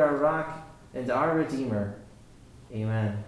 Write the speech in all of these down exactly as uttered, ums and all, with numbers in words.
our rock and our Redeemer. Amen.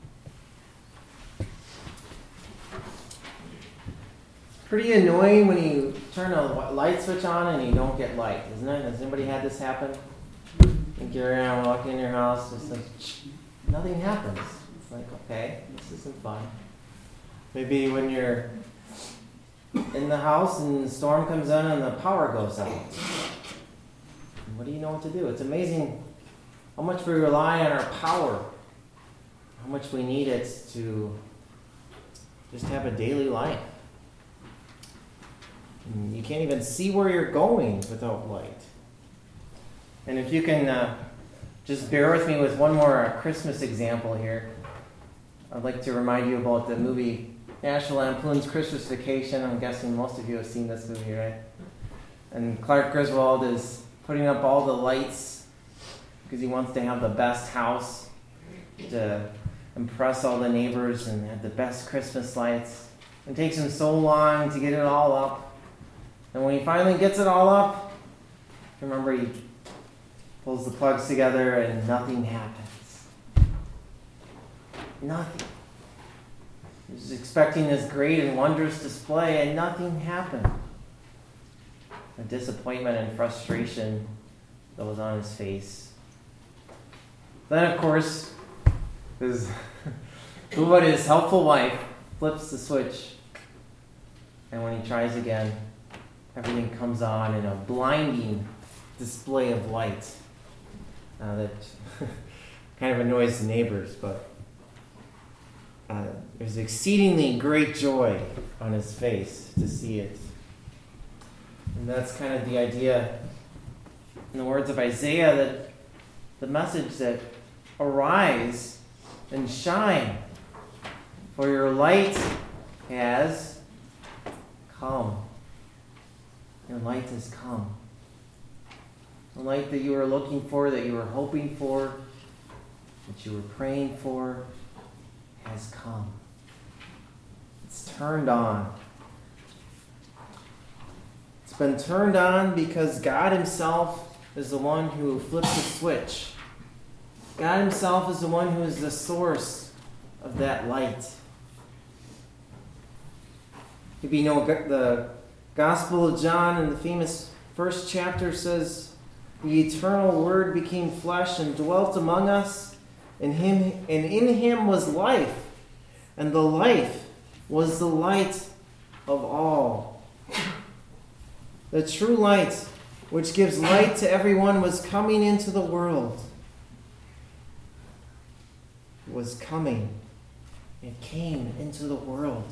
Pretty annoying when you turn a light switch on and you don't get light, isn't it? Has anybody had this happen? You get around walking in your house, just like, nothing happens. It's like, okay, this isn't fun. Maybe when you're in the house and the storm comes in and the power goes out. What do you know what to do? It's amazing how much we rely on our power, how much we need it to just have a daily life. And you can't even see where you're going without light. And if you can uh, just bear with me with one more uh, Christmas example here, I'd like to remind you about the movie National Lampoon's Christmas Vacation. I'm guessing most of you have seen this movie, right? And Clark Griswold is putting up all the lights because he wants to have the best house to impress all the neighbors and have the best Christmas lights. It takes him so long to get it all up. And when he finally gets it all up, remember he pulls the plugs together and nothing happens. Nothing. He was expecting this great and wondrous display and nothing happened. The disappointment and frustration that was on his face. Then, of course, his, but his helpful wife flips the switch, and when he tries again, everything comes on in a blinding display of light uh, that kind of annoys the neighbors, but uh, there's exceedingly great joy on his face to see it. And that's kind of the idea, in the words of Isaiah, that the message that arise and shine, for your light has come. Your light has come. The light that you were looking for, that you were hoping for, that you were praying for, has come. It's turned on. It's been turned on because God Himself is the one who flipped the switch. God Himself is the one who is the source of that light. If you know the Gospel of John in the famous first chapter says, the eternal Word became flesh and dwelt among us, and him and in Him was life, and the life was the light of all. The true light, which gives light to everyone, was coming into the world. It was coming. It came into the world.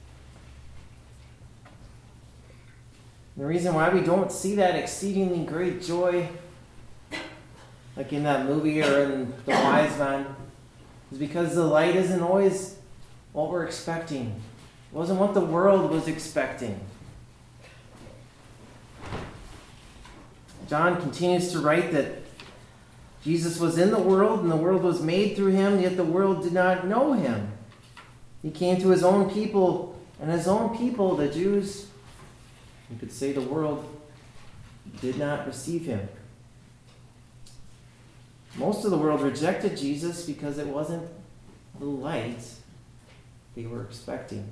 The reason why we don't see that exceedingly great joy, like in that movie or in The Wise Man, is because the light isn't always what we're expecting. It wasn't what the world was expecting. John continues to write that Jesus was in the world and the world was made through Him, yet the world did not know Him. He came to His own people, and His own people, the Jews, you could say the world, did not receive Him. Most of the world rejected Jesus because it wasn't the light they were expecting.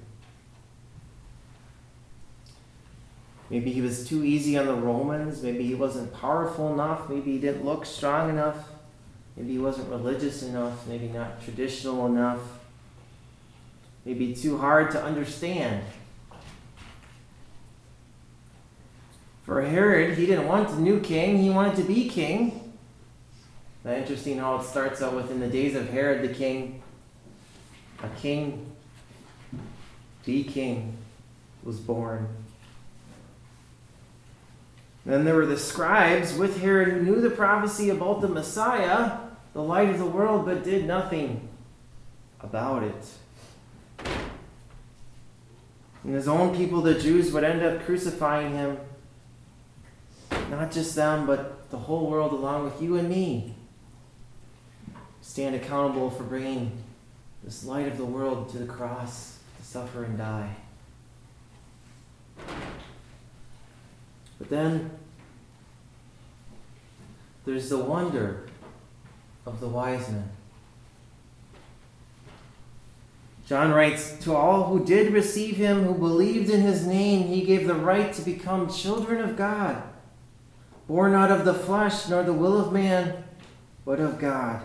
Maybe He was too easy on the Romans. Maybe He wasn't powerful enough. Maybe He didn't look strong enough. Maybe He wasn't religious enough. Maybe not traditional enough. Maybe too hard to understand. For Herod, he didn't want a new king. He wanted to be king. It's interesting how it starts out with, in the days of Herod the king, a king, the king, was born. Then there were the scribes with Herod who knew the prophecy about the Messiah, the light of the world, but did nothing about it. And His own people, the Jews, would end up crucifying Him. Not just them, but the whole world along with you and me. Stand accountable for bringing this light of the world to the cross to suffer and die. But then there's the wonder of the wise men. John writes, "To all who did receive him, who believed in his name, he gave the right to become children of God, born not of the flesh, nor the will of man, but of God."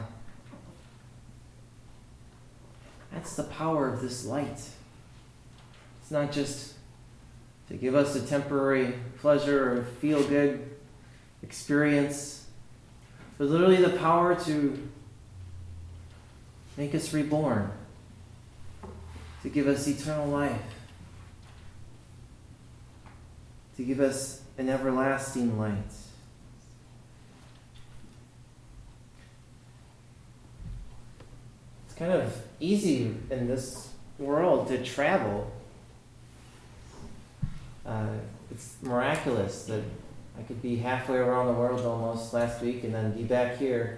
That's the power of this light. It's not just to give us a temporary pleasure or feel-good experience, but literally the power to make us reborn, to give us eternal life, to give us an everlasting light. It's kind of easy in this world to travel. Uh, it's miraculous that I could be halfway around the world almost last week and then be back here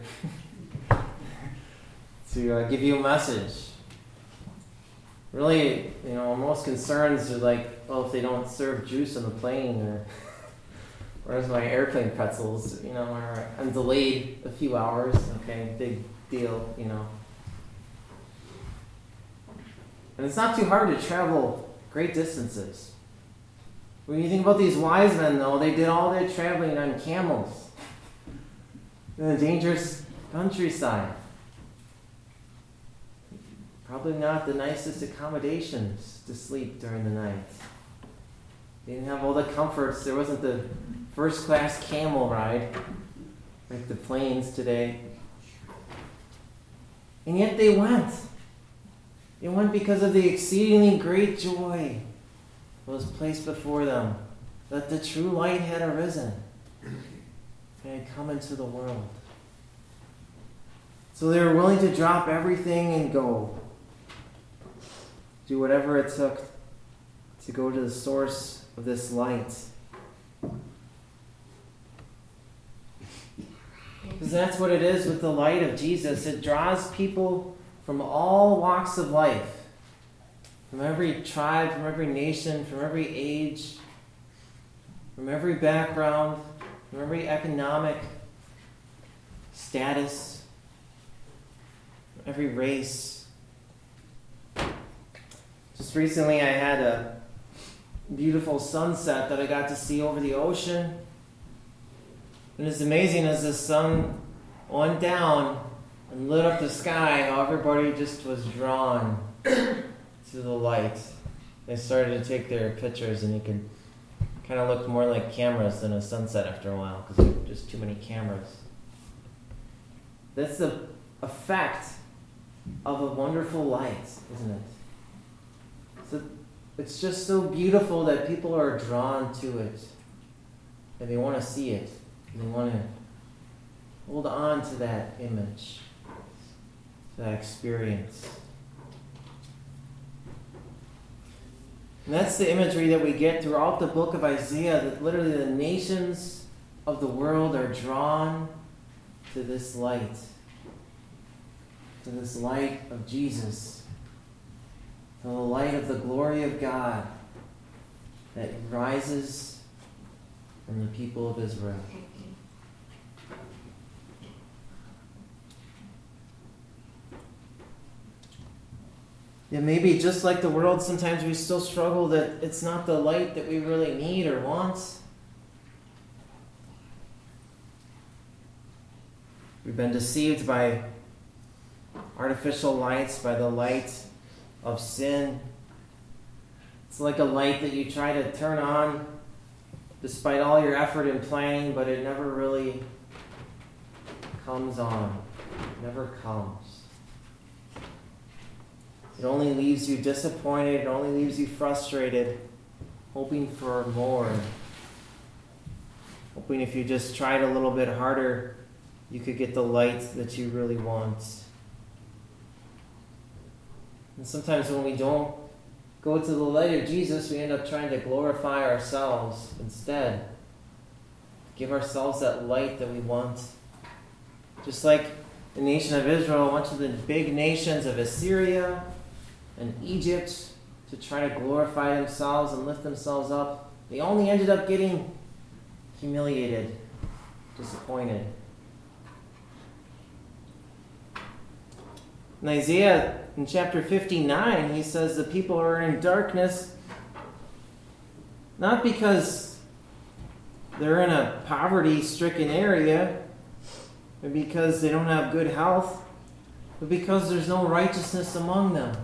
to uh, give you a message. Really, you know, most concerns are like, well, if they don't serve juice on the plane, or where's my airplane pretzels, you know, or I'm delayed a few hours, okay, big deal, you know. And it's not too hard to travel great distances. When you think about these wise men, though, they did all their traveling on camels in a dangerous countryside. Probably not the nicest accommodations to sleep during the night. They didn't have all the comforts. There wasn't the first-class camel ride like the planes today. And yet they went. They went because of the exceedingly great joy that was placed before them, that the true light had arisen and had come into the world. So they were willing to drop everything and go. Do whatever it took to go to the source of this light. Because that's what it is with the light of Jesus. It draws people from all walks of life, from every tribe, from every nation, from every age, from every background, from every economic status, from every race. Just recently I had a beautiful sunset that I got to see over the ocean. And it's amazing as the sun went down and lit up the sky, how everybody just was drawn to the light. They started to take their pictures, and you could kind of look more like cameras than a sunset after a while, because there were just too many cameras. That's the effect of a wonderful light, isn't it? So it's just so beautiful that people are drawn to it, and they want to see it, and they want to hold on to that image, to that experience. And that's the imagery that we get throughout the book of Isaiah, that literally the nations of the world are drawn to this light, to this light of Jesus, to the light of the glory of God that rises from the people of Israel. Yeah, maybe just like the world, sometimes we still struggle that it's not the light that we really need or want. We've been deceived by artificial lights, by the light of sin. It's like a light that you try to turn on despite all your effort and planning, but it never really comes on. It never comes. It only leaves you disappointed. It only leaves you frustrated, hoping for more. Hoping if you just tried a little bit harder, you could get the light that you really want. And sometimes when we don't go to the light of Jesus, we end up trying to glorify ourselves instead. Give ourselves that light that we want. Just like the nation of Israel went to the big nations of Assyria and Egypt to try to glorify themselves and lift themselves up, they only ended up getting humiliated, disappointed. In Isaiah, in chapter fifty-nine, he says the people are in darkness not because they're in a poverty-stricken area, or because they don't have good health, but because there's no righteousness among them.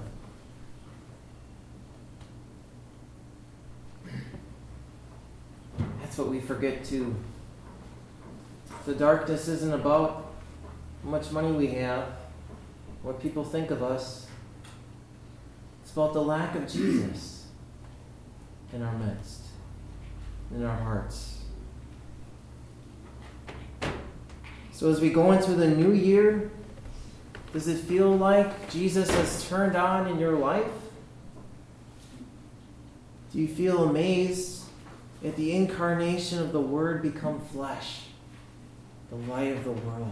That's what we forget too. The darkness isn't about how much money we have, what people think of us. It's about the lack of Jesus in our midst, in our hearts. So as we go into the new year, does it feel like Jesus has turned on in your life? Do you feel amazed at the incarnation of the Word become flesh, the light of the world?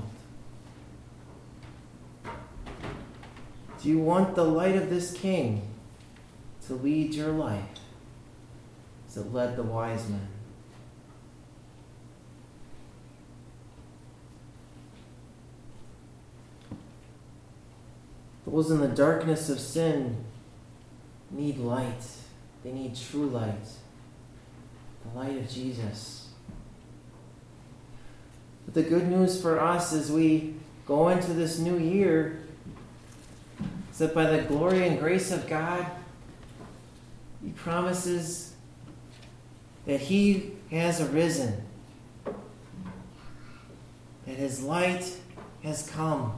Do you want the light of this King to lead your life as it led the wise men? Those in the darkness of sin need light. They need true light. The light of Jesus. But the good news for us as we go into this new year is that by the glory and grace of God, He promises that He has arisen, that His light has come.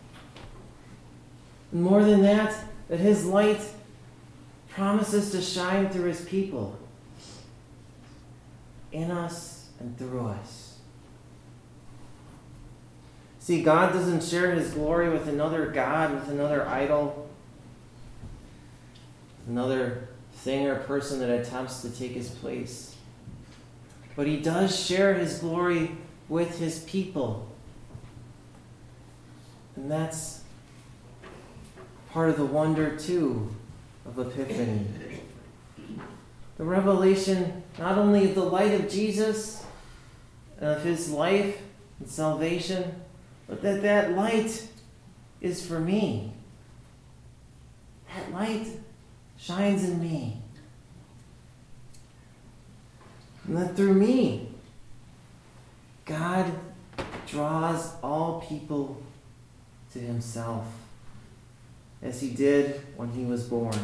And more than that, that His light promises to shine through His people, in us and through us. See, God doesn't share His glory with another god, with another idol, another thing or person that attempts to take His place. But He does share His glory with His people. And that's part of the wonder, too, of Epiphany. The revelation not only of the light of Jesus and of His life and salvation, but that that light is for me. That light shines in me. And that through me, God draws all people to Himself, as He did when He was born.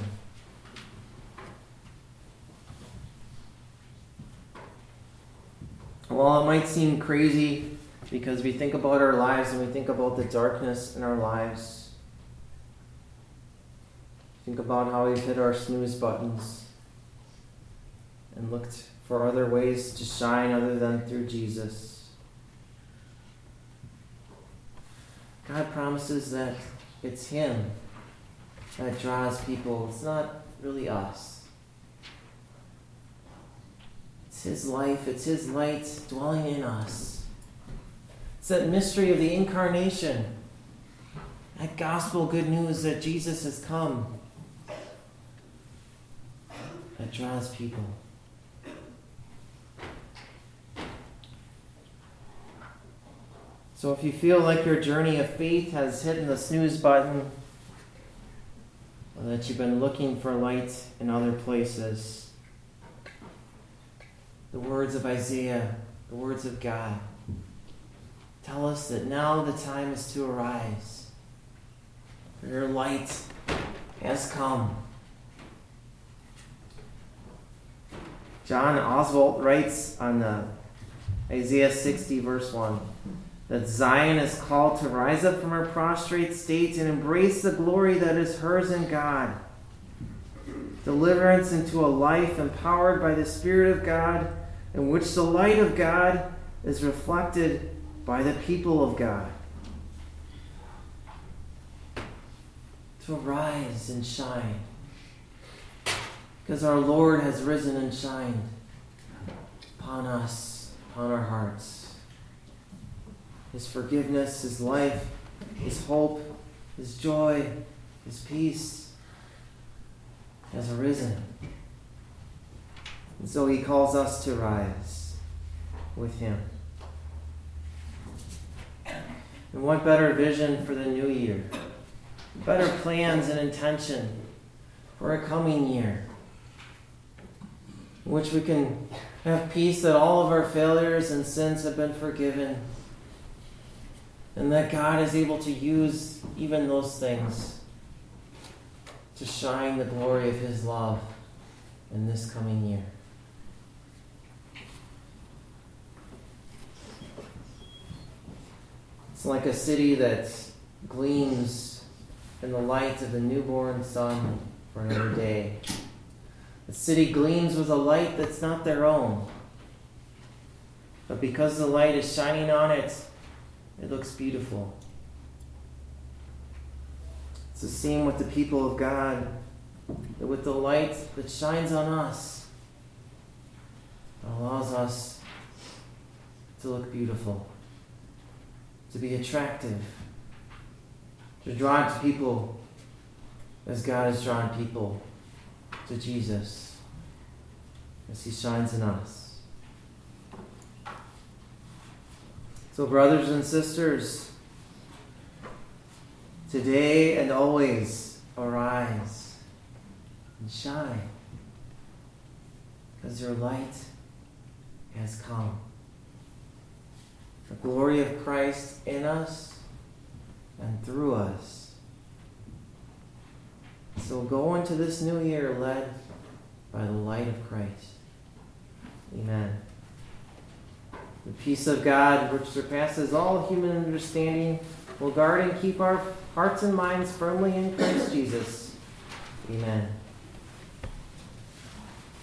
While it might seem crazy because we think about our lives and we think about the darkness in our lives, think about how we've hit our snooze buttons and looked for other ways to shine other than through Jesus, God promises that it's Him that draws people. It's not really us. It's His life, it's His light dwelling in us. It's that mystery of the incarnation, that gospel good news that Jesus has come, that draws people. So if you feel like your journey of faith has hit the snooze button, or that you've been looking for light in other places, the words of Isaiah, the words of God, tell us that now the time is to arise. For your light has come. John Oswalt writes on the Isaiah sixty, verse one, that Zion is called to rise up from her prostrate state and embrace the glory that is hers in God. Deliverance into a life empowered by the Spirit of God, in which the light of God is reflected by the people of God. To arise and shine, because our Lord has risen and shined upon us, upon our hearts. His forgiveness, His life, His hope, His joy, His peace has arisen. And so He calls us to rise with Him. And what better vision for the new year better plans and intention for a coming year, in which we can have peace that all of our failures and sins have been forgiven, and that God is able to use even those things to shine the glory of His love in this coming year. It's like a city that gleams in the light of the newborn sun for another day. The city gleams with a light that's not their own. But because the light is shining on it, it looks beautiful. It's the same with the people of God, that with the light that shines on us, it allows us to look beautiful, to be attractive, to draw to people as God has drawn people to Jesus, as He shines in us. So, brothers and sisters, today and always arise and shine, because your light has come. The glory of Christ in us and through us. So go into this new year led by the light of Christ. Amen. The peace of God, which surpasses all human understanding, will guard and keep our hearts and minds firmly in Christ Jesus. Amen.